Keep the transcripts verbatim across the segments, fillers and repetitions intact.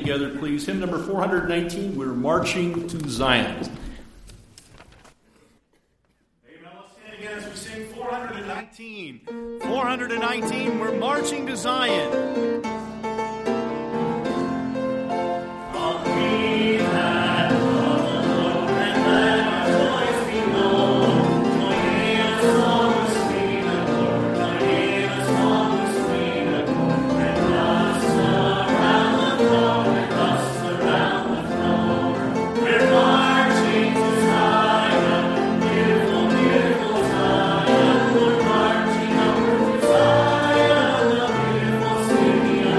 together, please. Hymn number four hundred nineteen, We're Marching to Zion. Amen. Let's stand again as we sing four hundred nineteen. four hundred nineteen, We're Marching to Zion. Zion, the beautiful city.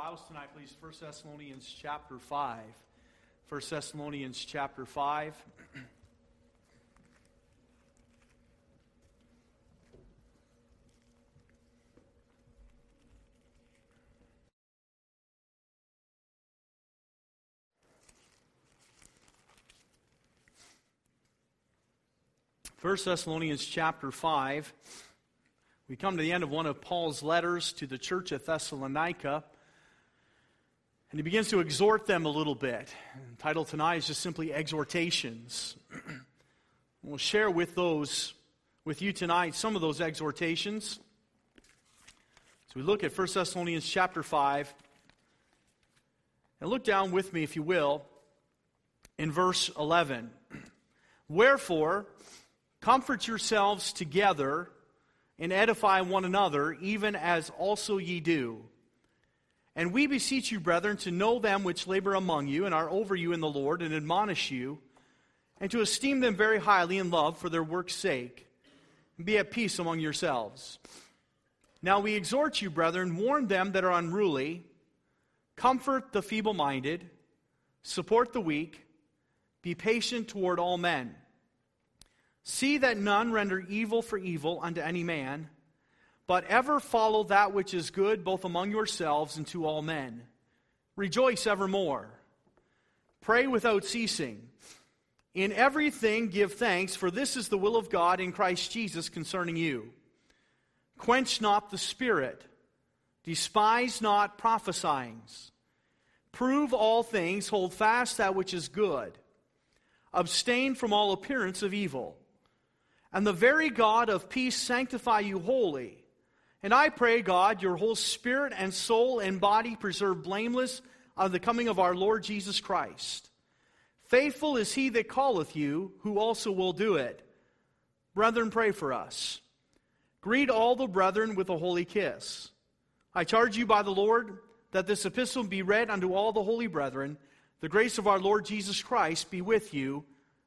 Bibles tonight, please. First Thessalonians chapter five. First Thessalonians chapter five. First Thessalonians chapter five. We come to the end of one of Paul's letters to the church at Thessalonica. And he begins to exhort them a little bit. And the title tonight is just simply Exhortations. We'll share with those, with you tonight, some of those exhortations. So we look at First Thessalonians chapter five. And look down with me, if you will, in verse eleven. Wherefore, comfort yourselves together and edify one another, even as also ye do. And we beseech you, brethren, to know them which labor among you and are over you in the Lord, and admonish you, and to esteem them very highly in love for their work's sake, and be at peace among yourselves. Now we exhort you, brethren, warn them that are unruly, comfort the feeble-minded, support the weak, be patient toward all men. See that none render evil for evil unto any man, but ever follow that which is good both among yourselves and to all men. Rejoice evermore. Pray without ceasing. In everything give thanks, for this is the will of God in Christ Jesus concerning you. Quench not the spirit. Despise not prophesying. Prove all things. Hold fast that which is good. Abstain from all appearance of evil. And the very God of peace sanctify you wholly. And I pray, God, your whole spirit and soul and body preserve blameless on the coming of our Lord Jesus Christ. Faithful is he that calleth you, who also will do it. Brethren, pray for us. Greet all the brethren with a holy kiss. I charge you by the Lord that this epistle be read unto all the holy brethren. The grace of our Lord Jesus Christ be with you.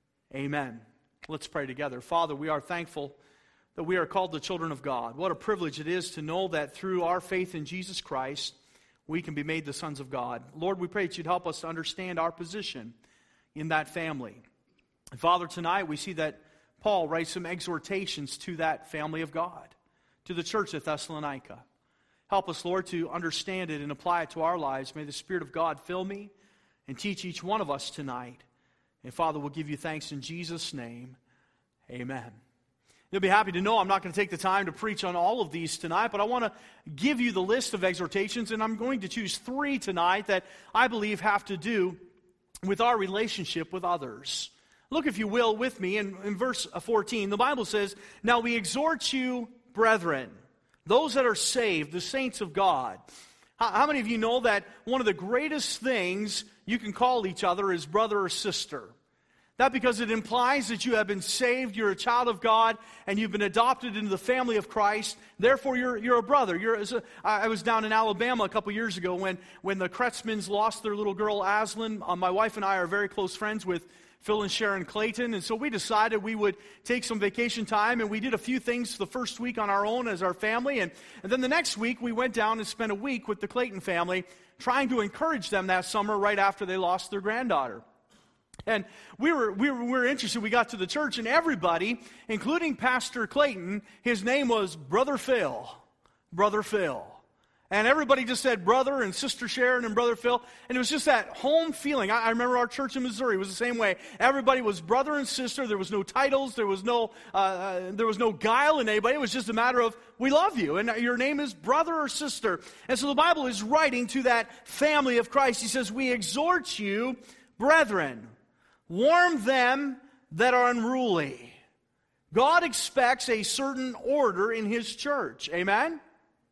Amen. Let's pray together. Father, we are thankful that we are called the children of God. What a privilege it is to know that through our faith in Jesus Christ, we can be made the sons of God. Lord, we pray that you'd help us to understand our position in that family. And Father, tonight we see that Paul writes some exhortations to that family of God, to the church at Thessalonica. Help us, Lord, to understand it and apply it to our lives. May the Spirit of God fill me and teach each one of us tonight. And Father, we'll give you thanks in Jesus' name. Amen. You'll be happy to know I'm not going to take the time to preach on all of these tonight, but I want to give you the list of exhortations, and I'm going to choose three tonight that I believe have to do with our relationship with others. Look, if you will, with me in, in verse fourteen. The Bible says, Now we exhort you, brethren, those that are saved, the saints of God. How, how many of you know that one of the greatest things you can call each other is brother or sister? That because it implies that you have been saved, you're a child of God, and you've been adopted into the family of Christ. Therefore, you're, you're a brother. You're, I was down in Alabama a couple years ago when, when the Kretzmans lost their little girl, Aslan. Uh, my wife and I are very close friends with Phil and Sharon Clayton, and so we decided we would take some vacation time, and we did a few things the first week on our own as our family, and, and then the next week we went down and spent a week with the Clayton family trying to encourage them that summer right after they lost their granddaughter. And we were, we were we were interested. We got to the church, and everybody, including Pastor Clayton, his name was Brother Phil. Brother Phil. And everybody just said brother and Sister Sharon and Brother Phil. And it was just that home feeling. I, I remember our church in Missouri was the same way. Everybody was brother and sister. There was no titles. There was no uh, uh, there was no guile in anybody. It was just a matter of, we love you. And your name is brother or sister. And so the Bible is writing to that family of Christ. He says, we exhort you, brethren, warn them that are unruly. God expects a certain order in His church. Amen?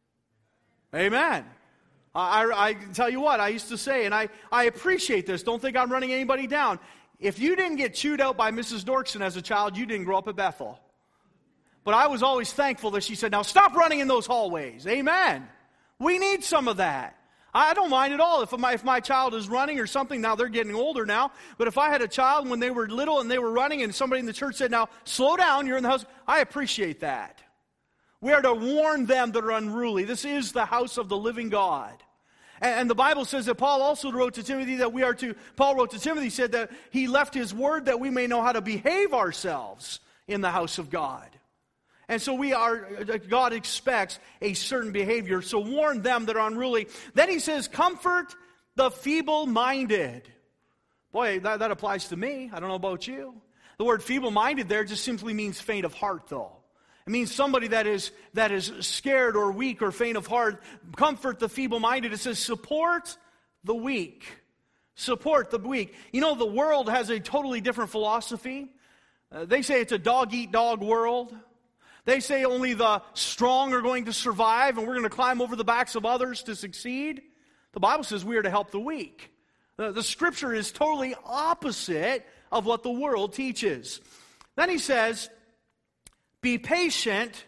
Amen. I, I, I tell you what, I used to say, and I, I appreciate this. Don't think I'm running anybody down. If you didn't get chewed out by Missus Dorkson as a child, you didn't grow up at Bethel. But I was always thankful that she said, now stop running in those hallways. Amen. We need some of that. I don't mind at all if my, if my child is running or something. Now, they're getting older now. But if I had a child when they were little and they were running and somebody in the church said, now, slow down, you're in the house, I appreciate that. We are to warn them that are unruly. This is the house of the living God. And, and the Bible says that Paul also wrote to Timothy that we are to, Paul wrote to Timothy, said that he left his word that we may know how to behave ourselves in the house of God. And so we are, God expects a certain behavior. So warn them that are unruly. Then he says, comfort the feeble-minded. Boy, that, that applies to me. I don't know about you. The word feeble-minded there just simply means faint of heart, though. It means somebody that is that is scared or weak or faint of heart. Comfort the feeble-minded. It says support the weak. Support the weak. You know, the world has a totally different philosophy. Uh, they say it's a dog-eat-dog world. They say only the strong are going to survive and we're going to climb over the backs of others to succeed. The Bible says we are to help the weak. The, the Scripture is totally opposite of what the world teaches. Then he says, be patient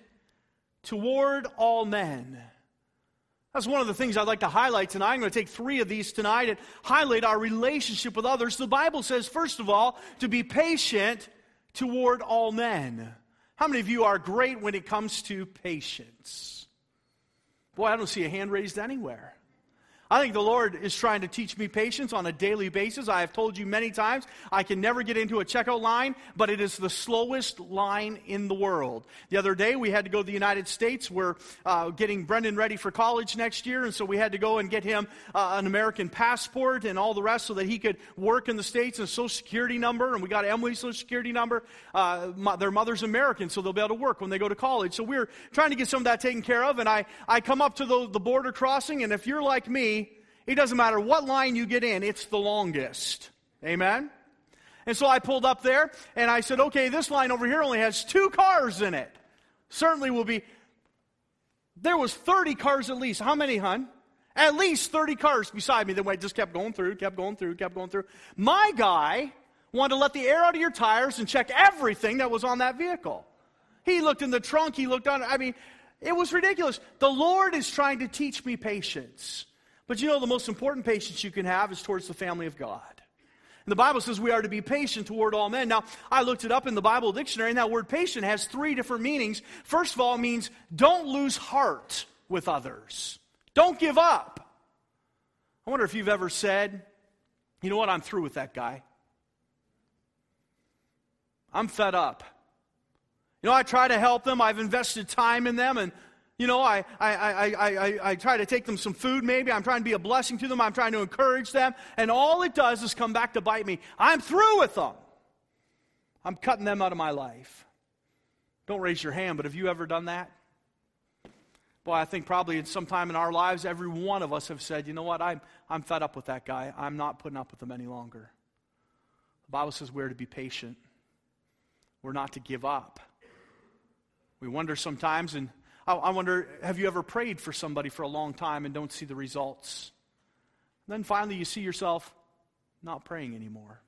toward all men. That's one of the things I'd like to highlight tonight. I'm going to take three of these tonight and highlight our relationship with others. The Bible says, first of all, to be patient toward all men. How many of you are great when it comes to patience? Boy, I don't see a hand raised anywhere. I think the Lord is trying to teach me patience on a daily basis. I have told you many times, I can never get into a checkout line, but it is the slowest line in the world. The other day, we had to go to the United States. We're uh, getting Brendan ready for college next year, and so we had to go and get him uh, an American passport and all the rest so that he could work in the States and a Social Security number, and we got Emily's Social Security number. Uh, my, their mother's American, so they'll be able to work when they go to college. So we're trying to get some of that taken care of, and I, I come up to the, the border crossing, and if you're like me, it doesn't matter what line you get in, it's the longest. Amen? And so I pulled up there, and I said, okay, this line over here only has two cars in it. Certainly will be. There was thirty cars at least. How many, hon? At least thirty cars beside me. Then I just kept going through, kept going through, kept going through. My guy wanted to let the air out of your tires and check everything that was on that vehicle. He looked in the trunk, he looked on, I mean, it was ridiculous. The Lord is trying to teach me patience. But you know, the most important patience you can have is towards the family of God. And the Bible says we are to be patient toward all men. Now, I looked it up in the Bible dictionary, and that word patient has three different meanings. First of all, it means don't lose heart with others. Don't give up. I wonder if you've ever said, you know what, I'm through with that guy. I'm fed up. You know, I try to help them. I've invested time in them, and You know, I, I, I, I, I try to take them some food maybe. I'm trying to be a blessing to them. I'm trying to encourage them. And all it does is come back to bite me. I'm through with them. I'm cutting them out of my life. Don't raise your hand, but have you ever done that? Boy, I think probably at some time in our lives, every one of us have said, you know what, I'm, I'm fed up with that guy. I'm not putting up with him any longer. The Bible says we're to be patient. We're not to give up. We wonder sometimes, and I wonder, have you ever prayed for somebody for a long time and don't see the results? And then finally you see yourself not praying anymore.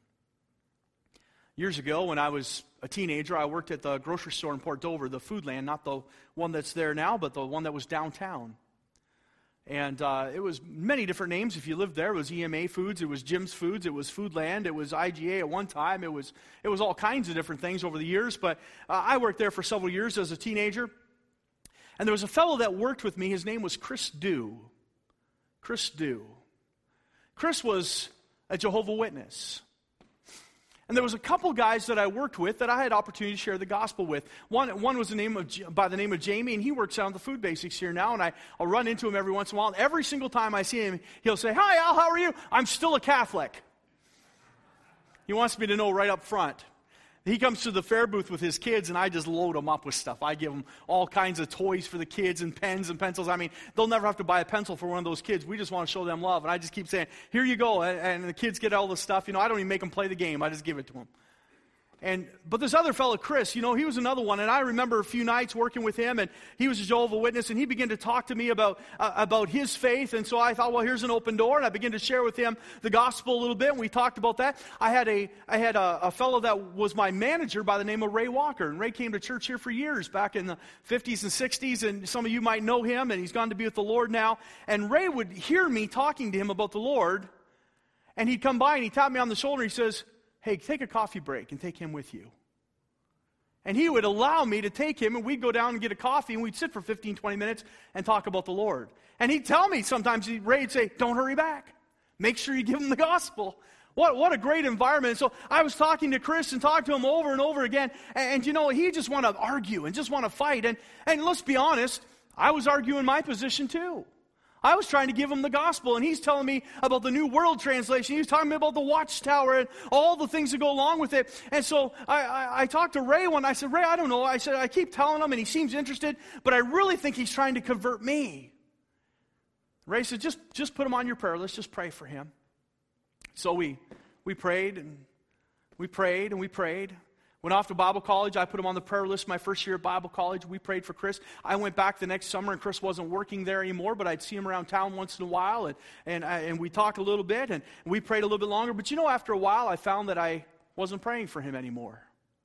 Years ago, when I was a teenager, I worked at the grocery store in Port Dover, the Foodland, not the one that's there now, but the one that was downtown. And uh, it was many different names. If you lived there, it was E M A Foods, it was Jim's Foods, it was Foodland, it was I G A at one time. It was it was all kinds of different things over the years. But uh, I worked there for several years as a teenager. And there was a fellow that worked with me. His name was Chris Dew. Chris Dew. Chris was a Jehovah's Witness. And there was a couple guys that I worked with that I had opportunity to share the gospel with. One, one was the name of, by the name of Jamie, and he works out at the Food Basics here now, and I, I'll run into him every once in a while. And every single time I see him, he'll say, "Hi, Al, how are you? I'm still a Catholic." He wants me to know right up front. He comes to the fair booth with his kids, and I just load them up with stuff. I give them all kinds of toys for the kids and pens and pencils. I mean, they'll never have to buy a pencil for one of those kids. We just want to show them love. And I just keep saying, here you go. And, and the kids get all the stuff. You know, I don't even make them play the game. I just give it to them. And but this other fellow, Chris, you know, he was another one. And I remember a few nights working with him, and he was a Jehovah's Witness, and he began to talk to me about uh, about his faith. And so I thought, well, here's an open door, and I began to share with him the gospel a little bit, and we talked about that. I had a I had a, a fellow that was my manager by the name of Ray Walker, and Ray came to church here for years, back in the fifties and sixties, and some of you might know him, and he's gone to be with the Lord now. And Ray would hear me talking to him about the Lord, and he'd come by, and he tapped me on the shoulder, and he says, "Hey, take a coffee break and take him with you." And he would allow me to take him, and we'd go down and get a coffee, and we'd sit for fifteen, twenty minutes and talk about the Lord. And he'd tell me sometimes, he'd, Ray would say, don't hurry back. Make sure you give him the gospel. What, what a great environment. So I was talking to Chris and talked to him over and over again. And, and you know, he just want to argue and just want to fight. And, and let's be honest, I was arguing my position too. I was trying to give him the gospel, and he's telling me about the New World Translation. He was talking to me about the Watchtower and all the things that go along with it. And so I, I, I talked to Ray one. I said, Ray, I don't know. I said, I keep telling him, and he seems interested, but I really think he's trying to convert me. Ray said, just, just put him on your prayer. Let's just pray for him. So we, we prayed, and we prayed, and we prayed. Went off to Bible college. I put him on the prayer list my first year at Bible college. We prayed for Chris. I went back the next summer, and Chris wasn't working there anymore, but I'd see him around town once in a while, and and, I, and we talked a little bit, and we prayed a little bit longer. But you know, after a while, I found that I wasn't praying for him anymore.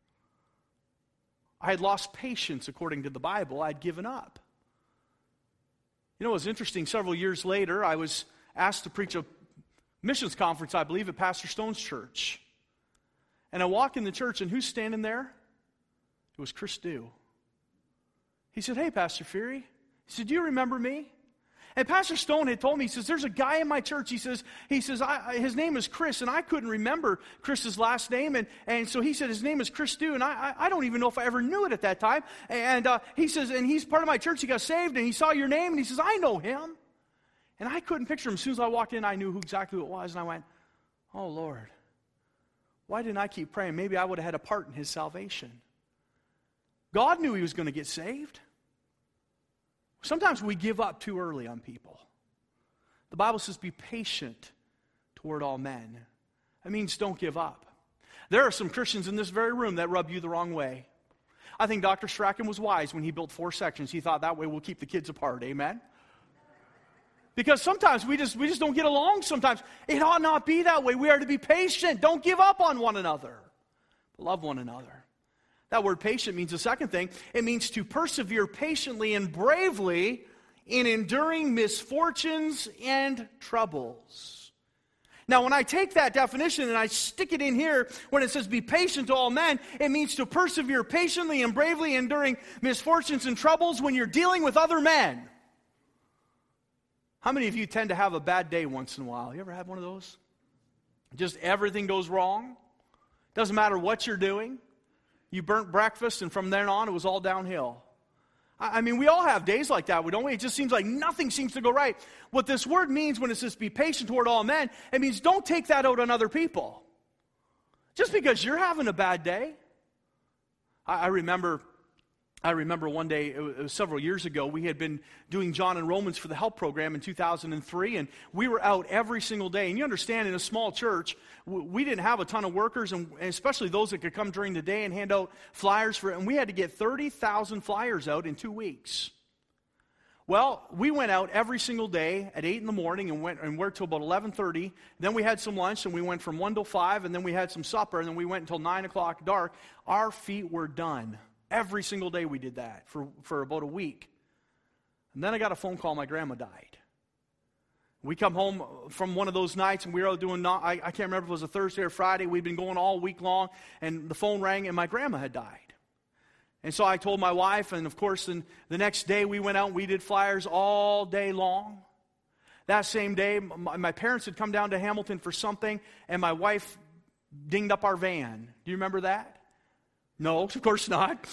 I had lost patience, according to the Bible. I'd given up. You know, it was interesting. Several years later, I was asked to preach a missions conference, I believe, at Pastor Stone's church. And I walk in the church, and who's standing there? It was Chris Dew. He said, hey, Pastor Fury. He said, do you remember me? And Pastor Stone had told me, he says, there's a guy in my church. He says, he says I, his name is Chris, and I couldn't remember Chris's last name. And, and so he said, his name is Chris Dew, and I, I, I don't even know if I ever knew it at that time. And uh, he says, and he's part of my church. He got saved, and he saw your name, and he says, I know him. And I couldn't picture him. As soon as I walked in, I knew who exactly who it was, and I went, oh, Lord. Why didn't I keep praying? Maybe I would have had a part in his salvation. God knew he was going to get saved. Sometimes we give up too early on people. The Bible says, be patient toward all men. That means don't give up. There are some Christians in this very room that rub you the wrong way. I think Doctor Strachan was wise when he built four sections. He thought that way we'll keep the kids apart. Amen? Because sometimes we just we just don't get along sometimes. It ought not be that way. We are to be patient. Don't give up on one another. Love one another. That word patient means the second thing. It means to persevere patiently and bravely in enduring misfortunes and troubles. Now, when I take that definition and I stick it in here, when it says be patient to all men, it means to persevere patiently and bravely enduring misfortunes and troubles when you're dealing with other men. How many of you tend to have a bad day once in a while? You ever had one of those? Just everything goes wrong. Doesn't matter what you're doing. You burnt breakfast, and from then on, it was all downhill. I mean, we all have days like that, don't we? It just seems like nothing seems to go right. What this word means when it says be patient toward all men, it means don't take that out on other people. Just because you're having a bad day. I, I remember... I remember one day, it was several years ago, we had been doing John and Romans for the help program in two thousand three, and we were out every single day. And you understand, in a small church, we didn't have a ton of workers, and especially those that could come during the day and hand out flyers for it. And we had to get thirty thousand flyers out in two weeks. Well, we went out every single day at eight in the morning and went and worked till about eleven thirty. Then we had some lunch, and we went from one till five, and then we had some supper, and then we went until nine o'clock dark. Our feet were done. Every single day we did that for, for about a week. And then I got a phone call, my grandma died. We come home from one of those nights, and we were out doing, not, I, I can't remember if it was a Thursday or Friday. We'd been going all week long, and the phone rang, and my grandma had died. And so I told my wife, and of course, then the next day we went out and we did flyers all day long. That same day, my, my parents had come down to Hamilton for something, and my wife dinged up our van. Do you remember that? No, of course not.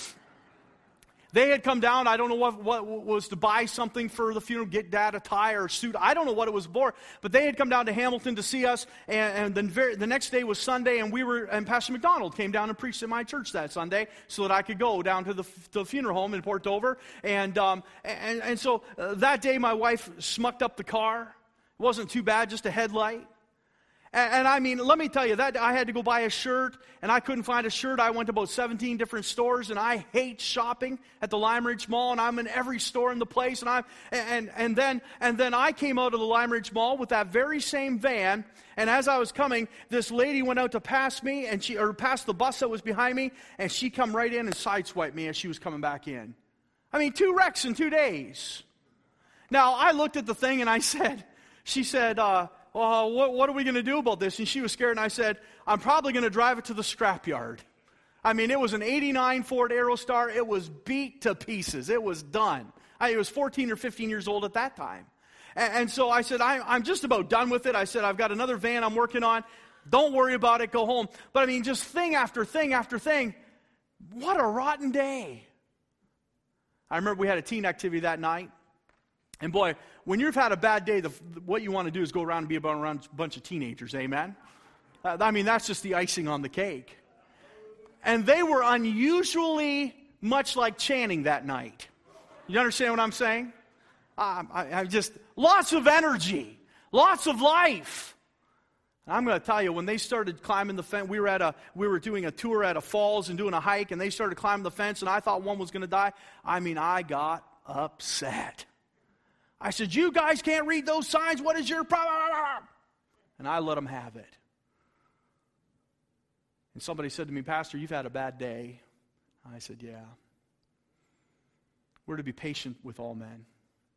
They had come down, I don't know what, what was to buy something for the funeral, get Dad a tie or a suit. I don't know what it was for, but they had come down to Hamilton to see us, and, and then very, the next day was Sunday, and we were, and Pastor McDonald came down and preached at my church that Sunday so that I could go down to the, to the funeral home in Port Dover. And, um, and, and so uh, that day my wife smucked up the car. It wasn't too bad, just a headlight. And, and I mean, let me tell you, that I had to go buy a shirt, and I couldn't find a shirt. I went to about seventeen different stores, and I hate shopping at the Lime Ridge Mall, and I'm in every store in the place. And I and and then and then I came out of the Lime Ridge Mall with that very same van. And as I was coming, this lady went out to pass me, and she or pass the bus that was behind me, and she come right in and sideswiped me as she was coming back in. I mean, two wrecks in two days. Now I looked at the thing, and I said, she said. Uh, Well, what, what are we going to do about this? And she was scared, and I said, I'm probably going to drive it to the scrapyard. I mean, it was an eighty-nine Ford Aerostar. It was beat to pieces. It was done. I was fourteen or fifteen years old at that time. And, and so I said, I, I'm just about done with it. I said, I've got another van I'm working on. Don't worry about it. Go home. But I mean, just thing after thing after thing. What a rotten day. I remember we had a teen activity that night. And boy, when you've had a bad day, the, what you want to do is go around and be about around a bunch of teenagers. Amen? Uh, I mean, that's just the icing on the cake. And they were unusually much like Channing that night. You understand what I'm saying? Uh, I, I just, lots of energy, lots of life. And I'm going to tell you, when they started climbing the fence, we were at a, we were doing a tour at a falls and doing a hike, and they started climbing the fence, and I thought one was going to die. I mean, I got upset. I said, you guys can't read those signs. What is your problem? And I let them have it. And somebody said to me, Pastor, you've had a bad day. I said, yeah. We're to be patient with all men.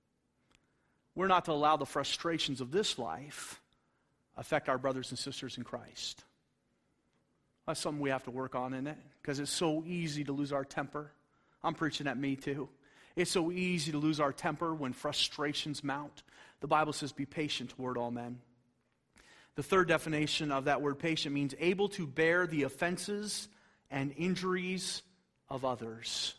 We're not to allow the frustrations of this life affect our brothers and sisters in Christ. That's something we have to work on, isn't it? Because it's so easy to lose our temper. I'm preaching at me too. It's so easy to lose our temper when frustrations mount. The Bible says, be patient toward all men. The third definition of that word patient means able to bear the offenses and injuries of others.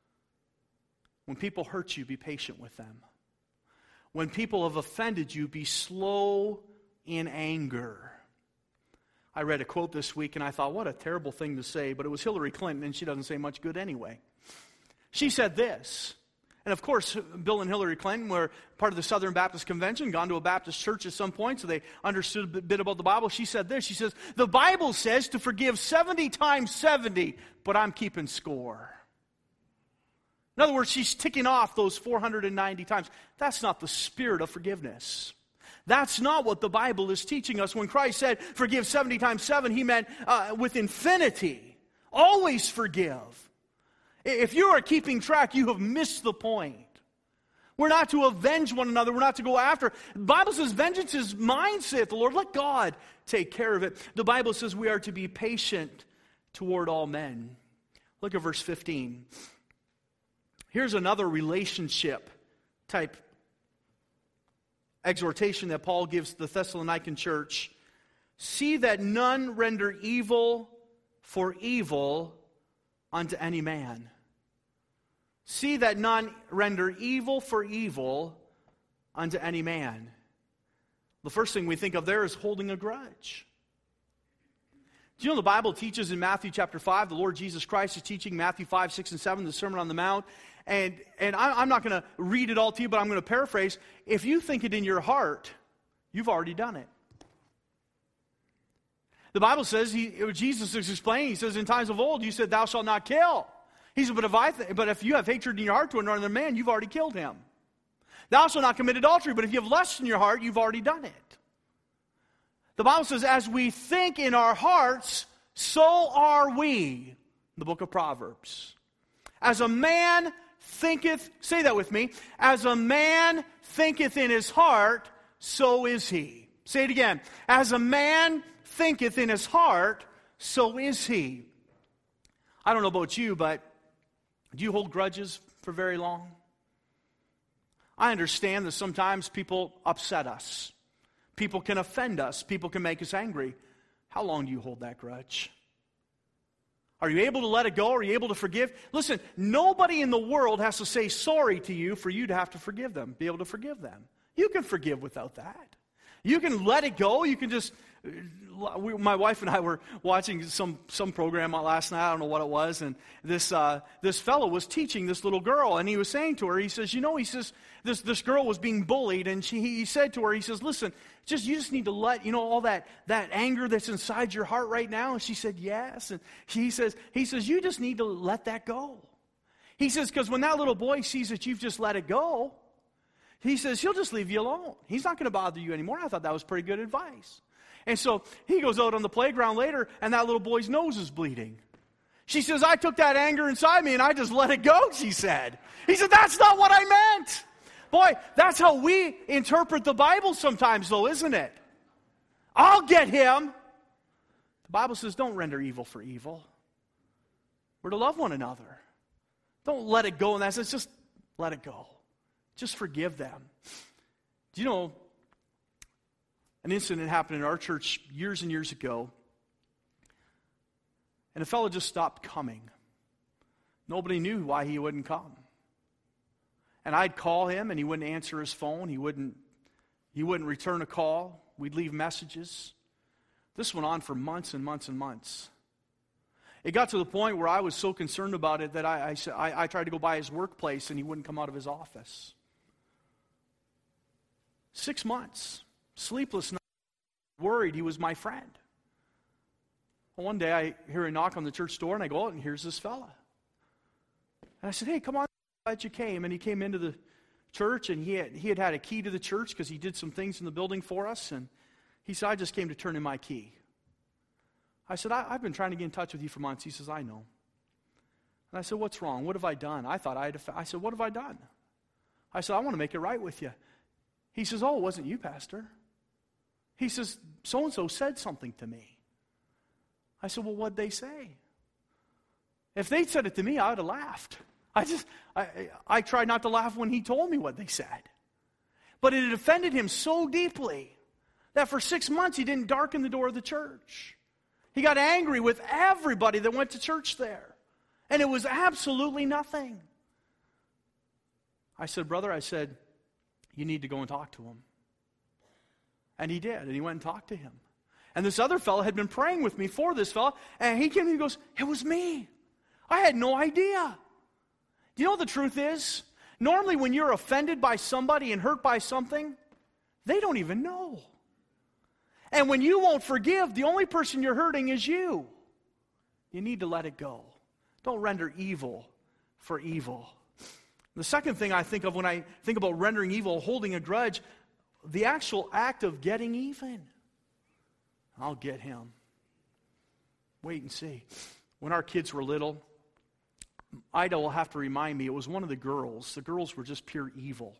When people hurt you, be patient with them. When people have offended you, be slow in anger. I read a quote this week and I thought, what a terrible thing to say, but it was Hillary Clinton, and she doesn't say much good anyway. She said this, and of course, Bill and Hillary Clinton were part of the Southern Baptist Convention, gone to a Baptist church at some point, so they understood a bit about the Bible. She said this, she says, the Bible says to forgive seventy times seventy, but I'm keeping score. In other words, she's ticking off those four hundred ninety times. That's not the spirit of forgiveness. That's not what the Bible is teaching us. When Christ said, forgive seventy times seven, he meant uh, with infinity. Always forgive. If you are keeping track, you have missed the point. We're not to avenge one another. We're not to go after. The Bible says, vengeance is mine, saith the Lord. Let God take care of it. The Bible says we are to be patient toward all men. Look at verse fifteen. Here's another relationship type exhortation that Paul gives the Thessalonican church. See that none render evil for evil unto any man. See that none render evil for evil unto any man. The first thing we think of there is holding a grudge. Do you know the Bible teaches in Matthew chapter five, the Lord Jesus Christ is teaching Matthew five, six, and seven, the Sermon on the Mount. And, and I'm not going to read it all to you, but I'm going to paraphrase. If you think it in your heart, you've already done it. The Bible says, he, Jesus is explaining, he says, in times of old, you said, thou shalt not kill. He said, but if, I th- but if you have hatred in your heart to another man, you've already killed him. Thou shalt not commit adultery, but if you have lust in your heart, you've already done it. The Bible says, as we think in our hearts, so are we. The book of Proverbs. As a man thinketh, say that with me, as a man thinketh in his heart, so is he. Say it again. As a man thinketh in his heart, so is he. I don't know about you, but do you hold grudges for very long? I understand that sometimes people upset us. People can offend us. People can make us angry. How long do you hold that grudge? Are you able to let it go? Are you able to forgive? Listen, nobody in the world has to say sorry to you for you to have to forgive them, be able to forgive them. You can forgive without that. You can let it go. You can just, we, my wife and I were watching some, some program last night. I don't know what it was. And this, uh, this fellow was teaching this little girl. And he was saying to her, he says, you know, he says, this, this girl was being bullied. And she, he said to her, he says, listen, just you just need to let, you know, all that, that anger that's inside your heart right now. And she said, yes. And he says, he says, you just need to let that go. He says, because when that little boy sees that you've just let it go, he says, he'll just leave you alone. He's not going to bother you anymore. I thought that was pretty good advice. And so he goes out on the playground later, and that little boy's nose is bleeding. She says, I took that anger inside me, and I just let it go, she said. He said, that's not what I meant. Boy, that's how we interpret the Bible sometimes, though, isn't it? I'll get him. The Bible says, don't render evil for evil. We're to love one another. Don't let it go in that sense. Just let it go. Just forgive them. Do you know, an incident happened in our church years and years ago, and a fellow just stopped coming. Nobody knew why he wouldn't come. And I'd call him, and he wouldn't answer his phone. He wouldn't, he wouldn't return a call. We'd leave messages. This went on for months and months and months. It got to the point where I was so concerned about it that I, I, I, I tried to go by his workplace, and he wouldn't come out of his office. Six months. Sleepless nights. Worried he was my friend. Well, one day I hear a knock on the church door, and I go out, and here's this fella. And I said, hey, come on, glad you came. And he came into the church, and he had, he had had a key to the church because he did some things in the building for us. And he said, I just came to turn in my key. I said, I, I've been trying to get in touch with you for months. He says, I know. And I said, what's wrong? What have I done? I thought I had, I said, what have I done? I said, I want to make it right with you. He says, oh, it wasn't you, Pastor. He says, so-and-so said something to me. I said, well, what'd they say? If they'd said it to me, I would have laughed. I just, I, I tried not to laugh when he told me what they said. But it had offended him so deeply that for six months he didn't darken the door of the church. He got angry with everybody that went to church there. And it was absolutely nothing. I said, brother, I said, you need to go and talk to him. And he did, and he went and talked to him. And this other fellow had been praying with me for this fellow, and he came and he goes, it was me. I had no idea. Do you know what the truth is? Normally when you're offended by somebody and hurt by something, they don't even know. And when you won't forgive, the only person you're hurting is you. You need to let it go. Don't render evil for evil. The second thing I think of when I think about rendering evil, holding a grudge, the actual act of getting even. I'll get him. Wait and see. When our kids were little, Ida will have to remind me, it was one of the girls. The girls were just pure evil.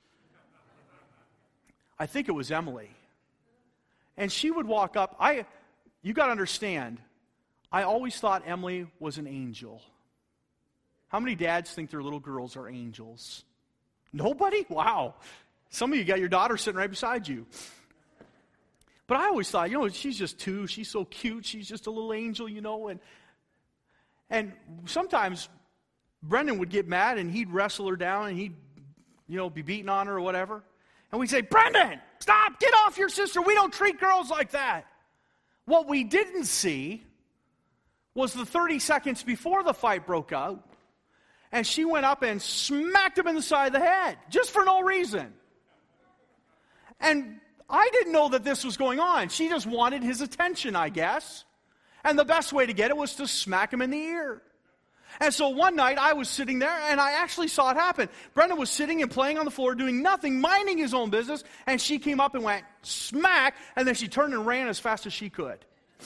I think it was Emily. And she would walk up. I, you got to understand, I always thought Emily was an angel. How many dads think their little girls are angels? Nobody? Wow. Some of you got your daughter sitting right beside you. But I always thought, you know, she's just two. She's so cute. She's just a little angel, you know. And and sometimes Brendan would get mad and he'd wrestle her down and he'd, you know, be beating on her or whatever. And we'd say, Brendan, stop, get off your sister. We don't treat girls like that. What we didn't see was the thirty seconds before the fight broke out, and she went up and smacked him in the side of the head, just for no reason. And I didn't know that this was going on. She just wanted his attention, I guess. And the best way to get it was to smack him in the ear. And so one night I was sitting there and I actually saw it happen. Brendan was sitting and playing on the floor doing nothing, minding his own business, and she came up and went smack, and then she turned and ran as fast as she could.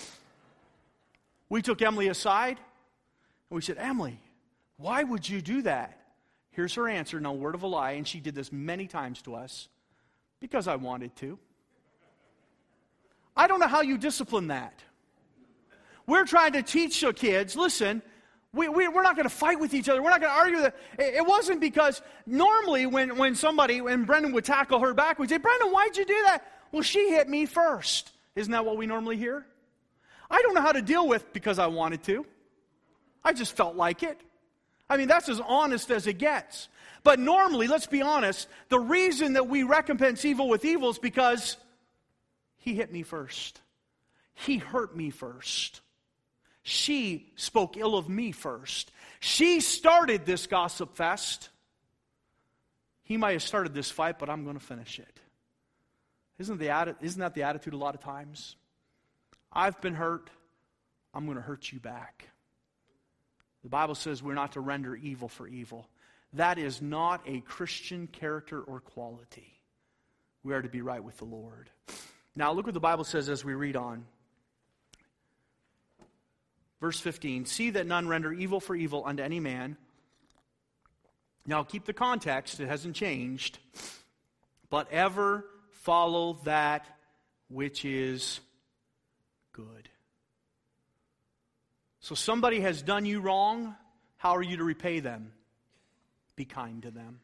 We took Emily aside and we said, Emily, why would you do that? Here's her answer, no word of a lie, and she did this many times to us. Because I wanted to. I don't know how you discipline that. We're trying to teach the kids, listen, we, we, we're not going to fight with each other. We're not going to argue. That. It, it wasn't because normally when, when somebody, when Brendan would tackle her back, we'd say, Brendan, why'd you do that? Well, she hit me first. Isn't that what we normally hear? I don't know how to deal with because I wanted to. I just felt like it. I mean, that's as honest as it gets. But normally, let's be honest, the reason that we recompense evil with evil is because he hit me first. He hurt me first. She spoke ill of me first. She started this gossip fest. He might have started this fight, but I'm going to finish it. Isn't, the atti- isn't that the attitude a lot of times? I've been hurt. I'm going to hurt you back. The Bible says we're not to render evil for evil. That is not a Christian character or quality. We are to be right with the Lord. Now look what the Bible says as we read on. Verse fifteen, see that none render evil for evil unto any man. Now keep the context, it hasn't changed. But ever follow that which is good. So somebody has done you wrong. How are you to repay them? Be kind to them.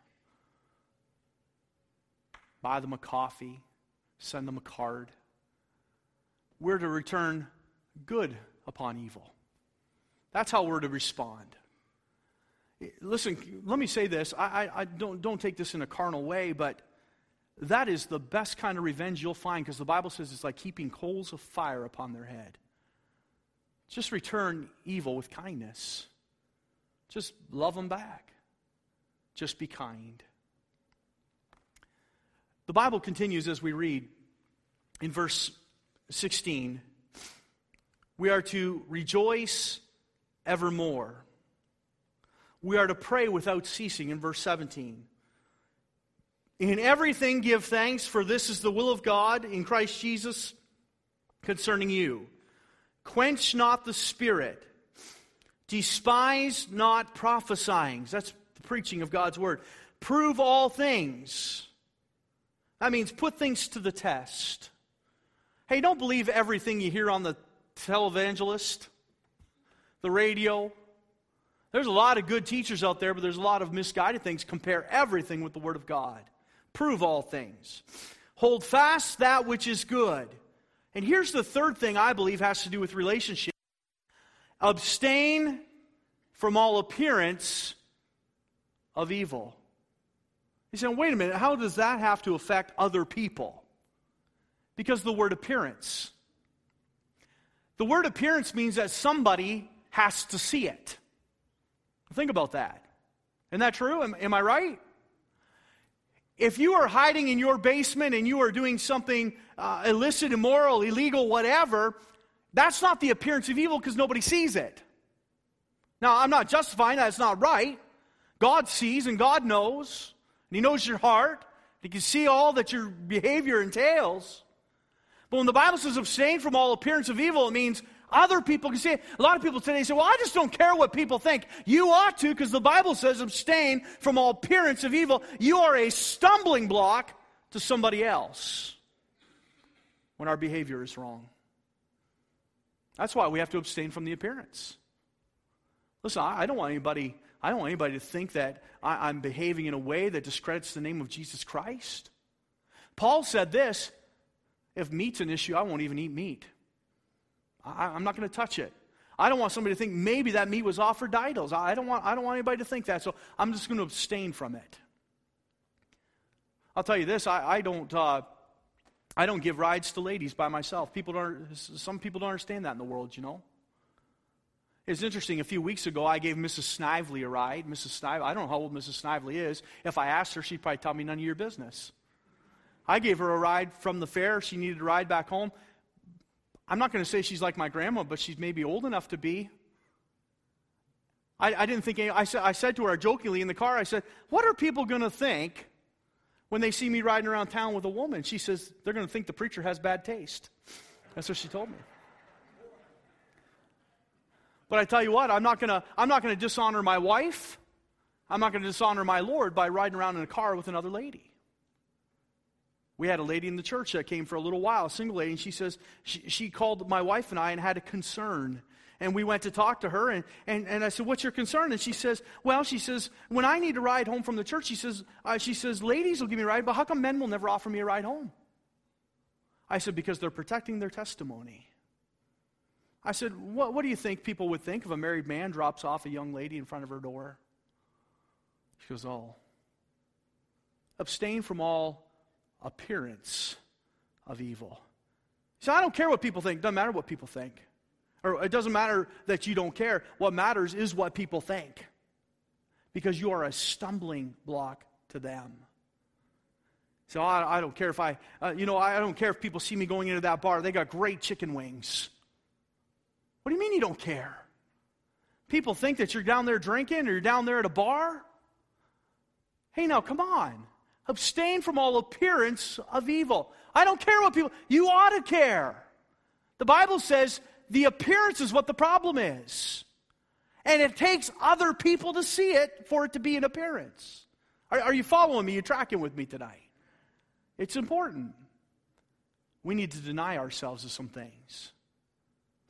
Buy them a coffee. Send them a card. We're to return good upon evil. That's how we're to respond. Listen, let me say this. I, I, I don't, don't take this in a carnal way, but that is the best kind of revenge you'll find, because the Bible says it's like heaping coals of fire upon their head. Just return evil with kindness. Just love them back. Just be kind. The Bible continues as we read in verse sixteen. We are to rejoice evermore. We are to pray without ceasing in verse seventeen. In everything give thanks, for this is the will of God in Christ Jesus concerning you. Quench not the spirit. Despise not prophesying. That's the preaching of God's word. Prove all things. That means put things to the test. Hey, don't believe everything you hear on the televangelist, the radio. There's a lot of good teachers out there, but there's a lot of misguided things. Compare everything with the Word of God. Prove all things. Hold fast that which is good. And here's the third thing I believe has to do with relationship. Abstain from all appearance of evil. You say, wait a minute, how does that have to affect other people? Because the word appearance. The word appearance means that somebody has to see it. Think about that. Isn't that true? Am, am I right? If you are hiding in your basement and you are doing something uh, illicit, immoral, illegal, whatever, that's not the appearance of evil because nobody sees it. Now, I'm not justifying that. It's not right. God sees and God knows. And He knows your heart. He can see all that your behavior entails. But when the Bible says abstain from all appearance of evil, it means other people can see it. A lot of people today say, well, I just don't care what people think. You ought to, because the Bible says abstain from all appearance of evil. You are a stumbling block to somebody else when our behavior is wrong. That's why we have to abstain from the appearance. Listen, I don't want anybody, I don't want anybody to think that I, I'm behaving in a way that discredits the name of Jesus Christ. Paul said this, if meat's an issue, I won't even eat meat. I, I'm not going to touch it. I don't want somebody to think maybe that meat was offered to idols. I don't want, I don't want anybody to think that, so I'm just going to abstain from it. I'll tell you this, I, I don't uh, I don't give rides to ladies by myself. People don't. Some people don't understand that in the world, you know. It's interesting, a few weeks ago, I gave Missus Snively a ride. Missus Snively, I don't know how old Missus Snively is. If I asked her, she'd probably tell me none of your business. I gave her a ride from the fair. She needed a ride back home. I'm not going to say she's like my grandma, but she's maybe old enough to be. I, I didn't think, any, I, said, I said to her jokingly in the car, I said, what are people going to think when they see me riding around town with a woman? She says, they're going to think the preacher has bad taste. That's what she told me. But I tell you what, I'm not going to I'm not going to dishonor my wife. I'm not going to dishonor my Lord by riding around in a car with another lady. We had a lady in the church that came for a little while, a single lady, and she says, she, she called my wife and I and had a concern. And we went to talk to her, and, and, and I said, what's your concern? And she says, well, she says, when I need a ride home from the church, she says, uh, she says, ladies will give me a ride, but how come men will never offer me a ride home? I said, because they're protecting their testimony. I said, what, what do you think people would think if a married man drops off a young lady in front of her door? She goes, oh. Abstain from all appearance of evil. So I don't care what people think. It doesn't matter what people think. Or it doesn't matter that you don't care. What matters is what people think. Because you are a stumbling block to them. So I, I don't care if I, uh, you know, I don't care if people see me going into that bar. They got great chicken wings. What do you mean you don't care? People think that you're down there drinking or you're down there at a bar. Hey, now, come on. Abstain from all appearance of evil. I don't care what people... You ought to care. The Bible says the appearance is what the problem is. And it takes other people to see it for it to be an appearance. Are, are you following me? You're tracking with me tonight. It's important. We need to deny ourselves of some things.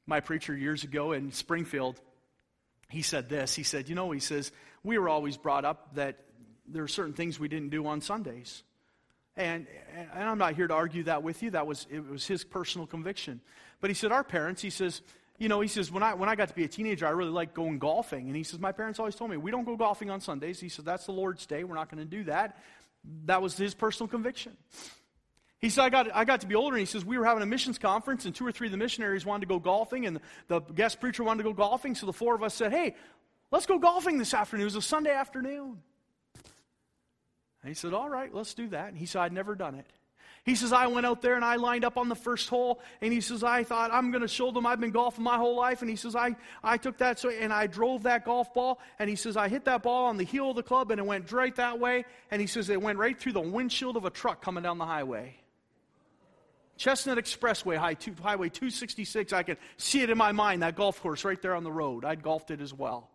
My preacher years ago in Springfield, he said this. He said, you know, he says, we were always brought up that there are certain things we didn't do on Sundays. And, and I'm not here to argue that with you. That was, it was his personal conviction. But he said, our parents, he says, you know, he says, when I when I got to be a teenager, I really liked going golfing. And he says, my parents always told me, we don't go golfing on Sundays. He said, that's the Lord's day. We're not going to do that. That was his personal conviction. He said, I got I got to be older, and he says, we were having a missions conference, and two or three of the missionaries wanted to go golfing, and the, the guest preacher wanted to go golfing, so the four of us said, hey, let's go golfing this afternoon. It was a Sunday afternoon. And he said, all right, let's do that. And he said, I'd never done it. He says, I went out there and I lined up on the first hole, and he says, I thought, I'm going to show them I've been golfing my whole life. And he says, I, I took that, so, and I drove that golf ball, and he says, I hit that ball on the heel of the club, and it went right that way. And he says, it went right through the windshield of a truck coming down the highway. Chestnut Expressway, high two, Highway two sixty-six, I can see it in my mind, that golf course right there on the road. I'd golfed it as well.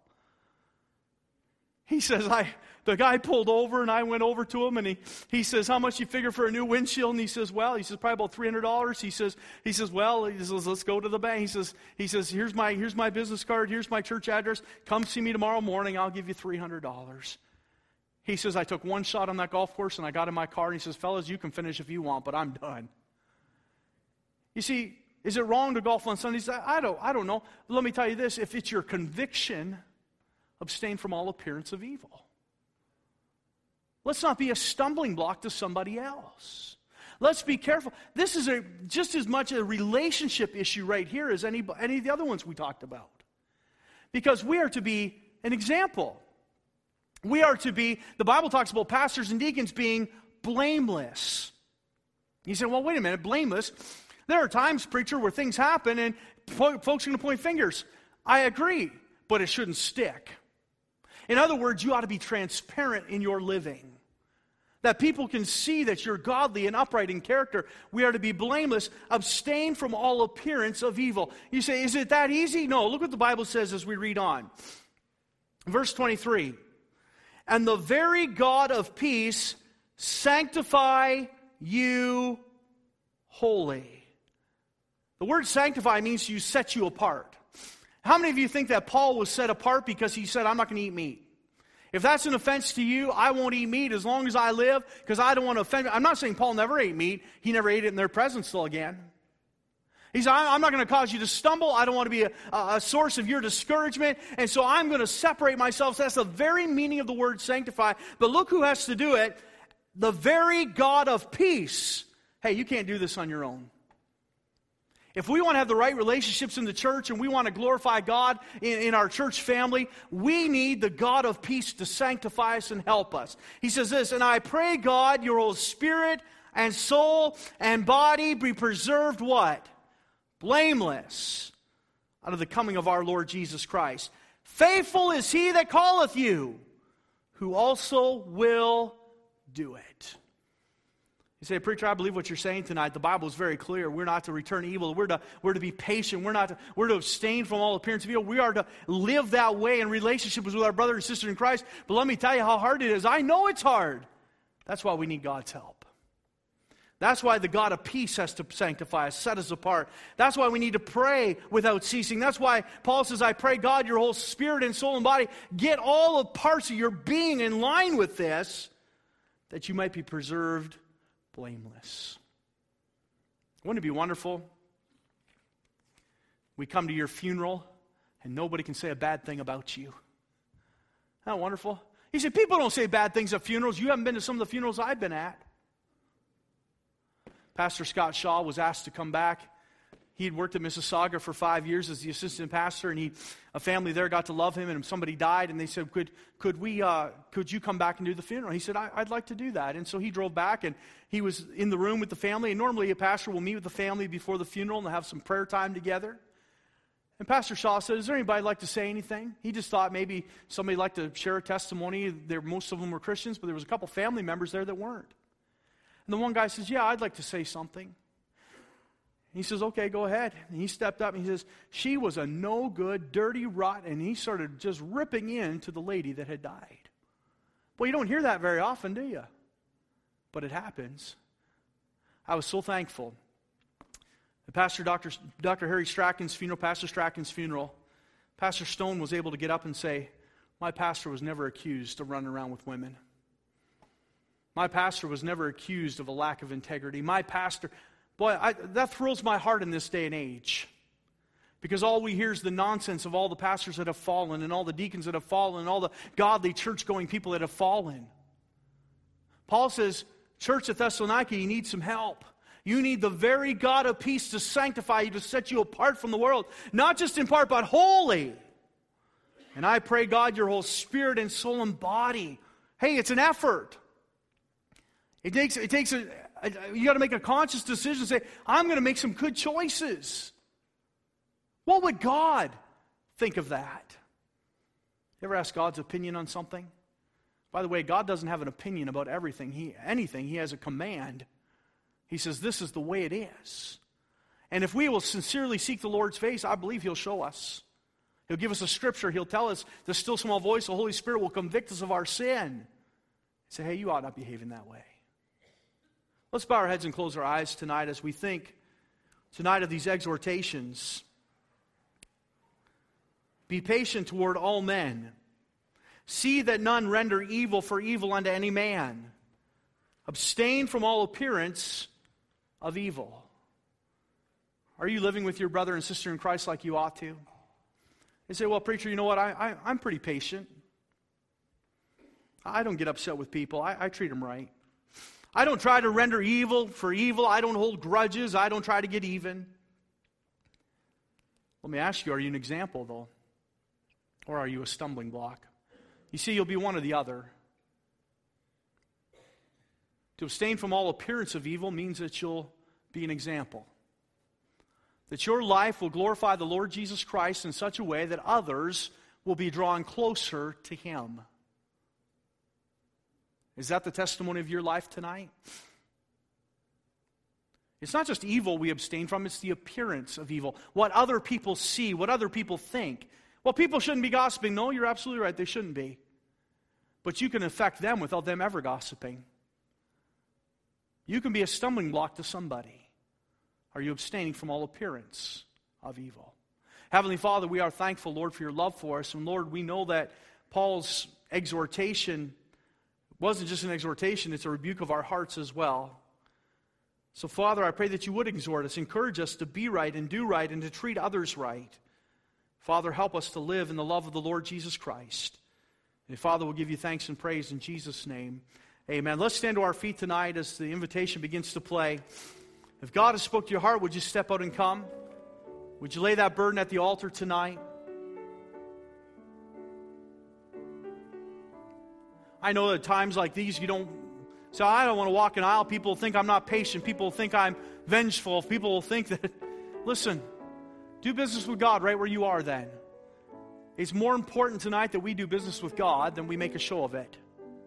He says, I, the guy pulled over, and I went over to him, and he, he says, how much you figure for a new windshield? And he says, well, he says, probably about three hundred dollars. He says, he says, well, he says, let's go to the bank. He says, he says, here's my, here's my business card, here's my church address. Come see me tomorrow morning, I'll give you three hundred dollars. He says, I took one shot on that golf course, and I got in my car, and he says, fellas, you can finish if you want, but I'm done. You see, is it wrong to golf on Sundays? I don't, I don't know. But let me tell you this, if it's your conviction, abstain from all appearance of evil. Let's not be a stumbling block to somebody else. Let's be careful. This is a, just as much a relationship issue right here as any, any of the other ones we talked about. Because we are to be an example. We are to be, the Bible talks about pastors and deacons being blameless. You say, well, wait a minute, blameless? There are times, preacher, where things happen and po- folks are going to point fingers. I agree, but it shouldn't stick. In other words, you ought to be transparent in your living. That people can see that you're godly and upright in character. We are to be blameless, abstain from all appearance of evil. You say, is it that easy? No, look what the Bible says as we read on. Verse twenty-three. And the very God of peace sanctify you wholly. The word sanctify means you set you apart. How many of you think that Paul was set apart because he said, I'm not going to eat meat? If that's an offense to you, I won't eat meat as long as I live because I don't want to offend. I'm not saying Paul never ate meat. He never ate it in their presence till again. He said, I'm not going to cause you to stumble. I don't want to be a, a source of your discouragement. And so I'm going to separate myself. So that's the very meaning of the word sanctify. But look who has to do it. The very God of peace. Hey, you can't do this on your own. If we want to have the right relationships in the church and we want to glorify God in, in our church family, we need the God of peace to sanctify us and help us. He says this, and I pray, God, your whole spirit and soul and body be preserved what? Blameless out of the coming of our Lord Jesus Christ. Faithful is he that calleth you, who also will do it. You say, preacher, I believe what you're saying tonight. The Bible is very clear. We're not to return evil. We're to, we're to be patient. We're not to, we're to abstain from all appearance of evil. We are to live that way in relationships with our brother and sister in Christ. But let me tell you how hard it is. I know it's hard. That's why we need God's help. That's why the God of peace has to sanctify us, set us apart. That's why we need to pray without ceasing. That's why Paul says, I pray, God, your whole spirit and soul and body, get all the parts of your being in line with this, that you might be preserved blameless. Wouldn't it be wonderful? We come to your funeral and nobody can say a bad thing about you. Isn't that wonderful? He said, people don't say bad things at funerals. You haven't been to some of the funerals I've been at. Pastor Scott Shaw was asked to come back. He had worked at Mississauga for five years as the assistant pastor, and he, a family there got to love him, and somebody died, and they said, could could we, uh, could you come back and do the funeral? He said, I, I'd like to do that. And so he drove back, and he was in the room with the family, and normally a pastor will meet with the family before the funeral and have some prayer time together. And Pastor Shaw said, is there anybody like to say anything? He just thought maybe somebody like to share a testimony. There, most of them were Christians, but there was a couple family members there that weren't. And the one guy says, yeah, I'd like to say something. He says, okay, go ahead. And he stepped up and he says, she was a no good, dirty, rotten, and he started just ripping into the lady that had died. Well, you don't hear that very often, do you? But it happens. I was so thankful that Pastor Doctor Doctor Harry Strachan's funeral, Pastor Strachan's funeral, Pastor Stone was able to get up and say, my pastor was never accused of running around with women. My pastor was never accused of a lack of integrity. My pastor, boy, I, that thrills my heart in this day and age. Because all we hear is the nonsense of all the pastors that have fallen and all the deacons that have fallen and all the godly church-going people that have fallen. Paul says, Church at Thessalonica, you need some help. You need the very God of peace to sanctify you, to set you apart from the world. Not just in part, but wholly. And I pray, God, your whole spirit and soul and body. Hey, it's an effort. It takes, it takes a, a you got to make a conscious decision and say, I'm going to make some good choices. What would God think of that? You ever ask God's opinion on something? By the way, God doesn't have an opinion about everything. He, anything. He has a command. He says, this is the way it is. And if we will sincerely seek the Lord's face, I believe He'll show us. He'll give us a scripture. He'll tell us, the still small voice, the Holy Spirit will convict us of our sin. Say, hey, you ought not behave in that way. Let's bow our heads and close our eyes tonight as we think tonight of these exhortations. Be patient toward all men. See that none render evil for evil unto any man. Abstain from all appearance of evil. Are you living with your brother and sister in Christ like you ought to? They say, well, preacher, you know what? I, I, I'm pretty patient. I don't get upset with people. I, I treat them right. I don't try to render evil for evil. I don't hold grudges. I don't try to get even. Let me ask you, are you an example, though? Or are you a stumbling block? You see, you'll be one or the other. To abstain from all appearance of evil means that you'll be an example. That your life will glorify the Lord Jesus Christ in such a way that others will be drawn closer to Him. Is that the testimony of your life tonight? It's not just evil we abstain from, it's the appearance of evil. What other people see, what other people think. Well, people shouldn't be gossiping. No, you're absolutely right, they shouldn't be. But you can affect them without them ever gossiping. You can be a stumbling block to somebody. Are you abstaining from all appearance of evil? Heavenly Father, we are thankful, Lord, for your love for us. And Lord, we know that Paul's exhortation wasn't just an exhortation, it's a rebuke of our hearts as well. So Father, I pray that you would exhort us, encourage us to be right and do right and to treat others right. Father, help us to live in the love of the Lord Jesus Christ. And Father, we'll give you thanks and praise in Jesus' name. Amen. Let's stand to our feet tonight as the invitation begins to play. If God has spoke to your heart, would you step out and come? Would you lay that burden at the altar tonight? I know at times like these you don't say, I don't want to walk an aisle. People will think I'm not patient. People will think I'm vengeful. People will think that, listen, do business with God right where you are then. It's more important tonight that we do business with God than we make a show of it.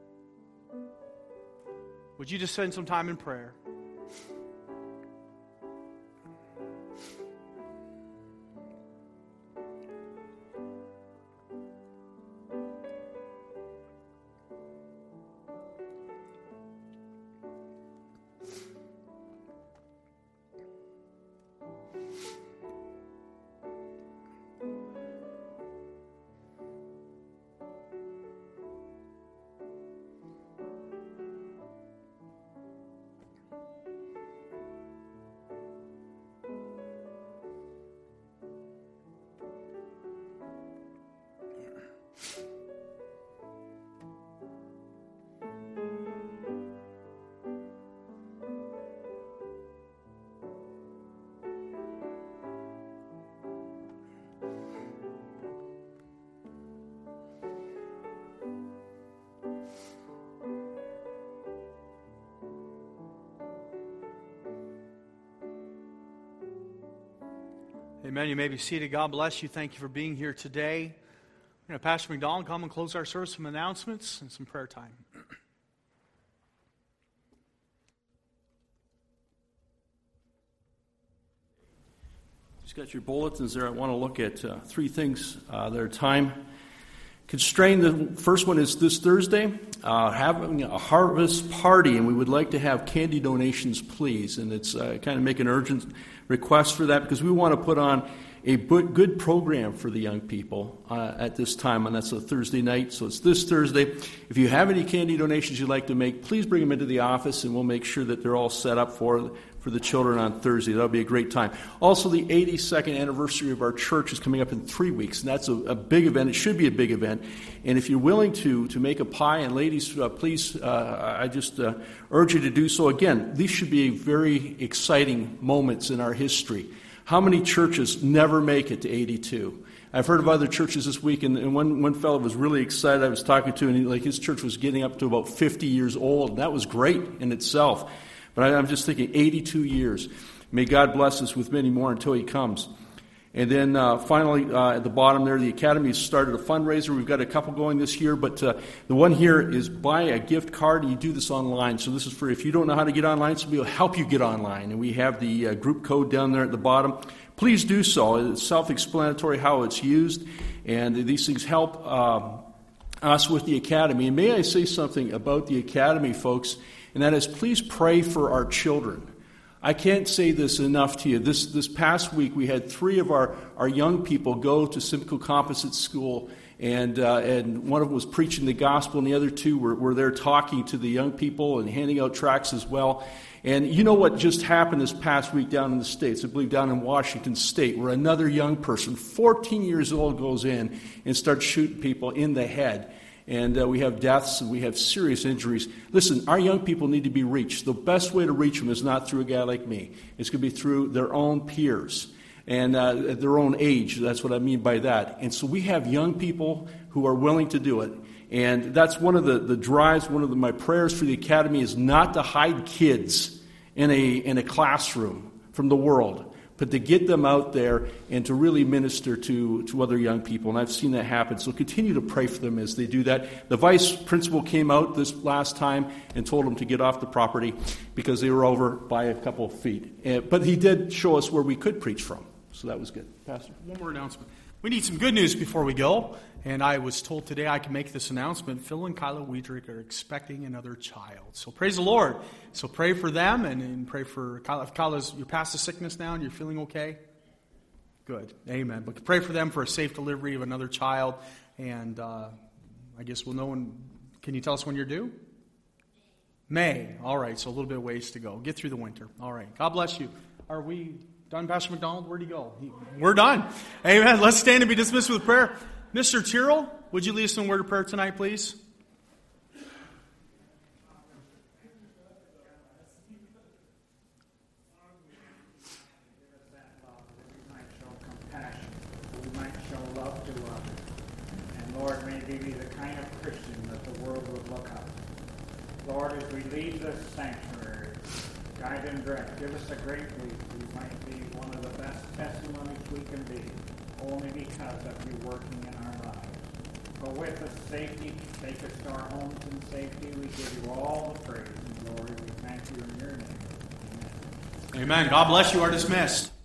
Would you just spend some time in prayer? Amen. You may be seated. God bless you. Thank you for being here today. We're going to Pastor McDonald come and close our service with some announcements and some prayer time. Just got your bulletins there. I want to look at uh, three things uh, that are time Constrain, the first one is this Thursday, uh, having a harvest party, and we would like to have candy donations, please. And it's uh, kind of make an urgent request for that because we want to put on a good program for the young people uh, at this time, and that's a Thursday night, so it's this Thursday. If you have any candy donations you'd like to make, please bring them into the office, and we'll make sure that they're all set up for for the children on Thursday. That'll be a great time. Also, the eighty-second anniversary of our church is coming up in three weeks, and that's a, a big event. It should be a big event. And if you're willing to to make a pie, and ladies, uh, please, uh, I just uh, urge you to do so. Again, these should be very exciting moments in our history. How many churches never make it to eighty-two? I've heard of other churches this week, and, and one, one fellow was really excited I was talking to, and he, like his church was getting up to about fifty years old, and that was great in itself. But I, I'm just thinking eighty-two years. May God bless us with many more until he comes. And then uh, finally, uh, at the bottom there, the Academy has started a fundraiser. We've got a couple going this year, but uh, the one here is buy a gift card, and you do this online. So this is for if you don't know how to get online, somebody will help you get online. And we have the uh, group code down there at the bottom. Please do so. It's self-explanatory how it's used, and these things help uh, us with the Academy. And may I say something about the Academy, folks, and that is please pray for our children. I can't say this enough to you. This this past week, we had three of our, our young people go to Simcoe Composite School, and uh, and one of them was preaching the gospel, and the other two were, were there talking to the young people and handing out tracts as well. And you know what just happened this past week down in the States, I believe down in Washington State, where another young person, fourteen years old, goes in and starts shooting people in the head. And uh, we have deaths and we have serious injuries. Listen, our young people need to be reached. The best way to reach them is not through a guy like me. It's going to be through their own peers and uh, at their own age. That's what I mean by that. And so we have young people who are willing to do it. And that's one of the, the drives, one of the, my prayers for the Academy is not to hide kids in a in a classroom from the world, but to get them out there and to really minister to, to other young people. And I've seen that happen. So continue to pray for them as they do that. The vice principal came out this last time and told them to get off the property because they were over by a couple of feet. Uh, but he did show us where we could preach from. So that was good. Pastor? One more announcement. We need some good news before we go. And I was told today I can make this announcement. Phil and Kyla Weidrich are expecting another child. So praise the Lord. So pray for them and, and pray for Kyla. If Kyla's, you're past the sickness now and you're feeling okay? Good. Amen. But pray for them for a safe delivery of another child. And uh, I guess we'll know when. Can you tell us when you're due? May. All right. So a little bit of ways to go. Get through the winter. All right. God bless you. Are we done, Pastor McDonald? Where'd he go? He, we're done. Amen. Let's stand and be dismissed with prayer. Mister Tyrrell, would you lead us in a word of prayer tonight, please? We might show compassion. We might show love to others. And Lord, may we be the kind of Christian that the world would look up. Lord, as we leave this sanctuary, guide and direct. Give us a great week. We might be one of the best testimonies we can be, only because of you working in our lives. Go with us safety, take us to our homes in safety. We give you all the praise and glory. We thank you in your name. Amen. Amen. God bless you. Are dismissed.